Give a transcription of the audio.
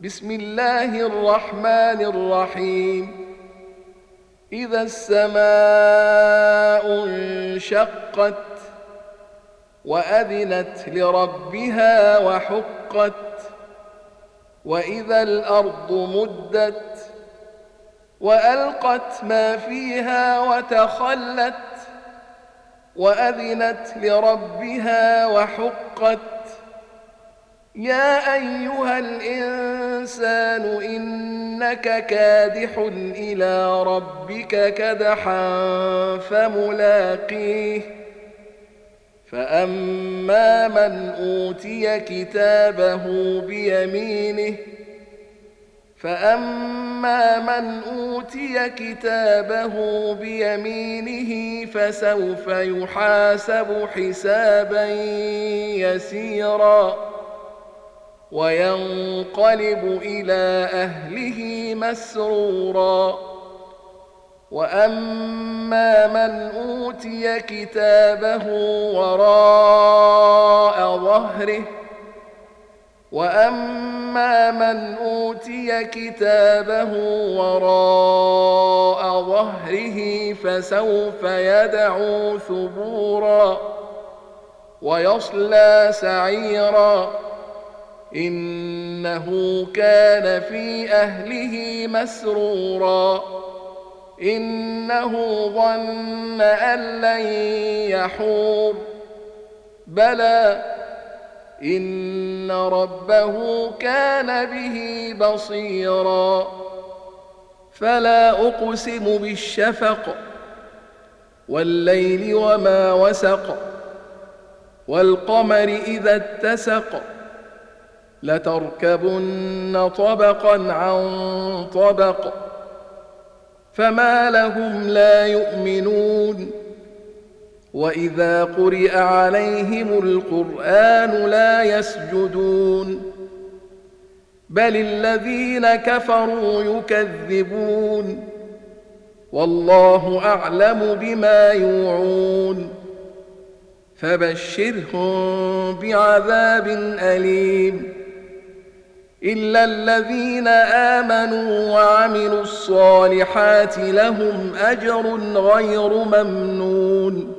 بسم الله الرحمن الرحيم إذا السماء انشقت وأذنت لربها وحقت وإذا الأرض مدت وألقت ما فيها وتخلت وأذنت لربها وحقت يا أيها الإنسان إنك كادح إلى ربك كدحا فملاقيه فأما من أوتي كتابه بيمينه فسوف يحاسب حسابا يسيرا وينقلب إلى أهله مسرورا وأما من أوتي كتابه وراء ظهره فسوف يدعو ثبورا ويصلى سعيرا إنه كان في أهله مسرورا إنه ظن أن لن يحور بلى إن ربه كان به بصيرا فلا أقسم بالشفق والليل وما وسق والقمر إذا اتسق لتركبن طبقا عن طبق فما لهم لا يؤمنون وإذا قرئ عليهم القرآن لا يسجدون بل الذين كفروا يكذبون والله أعلم بما يوعون فبشرهم بعذاب أليم إلا الذين آمنوا وعملوا الصالحات لهم أجر غير ممنون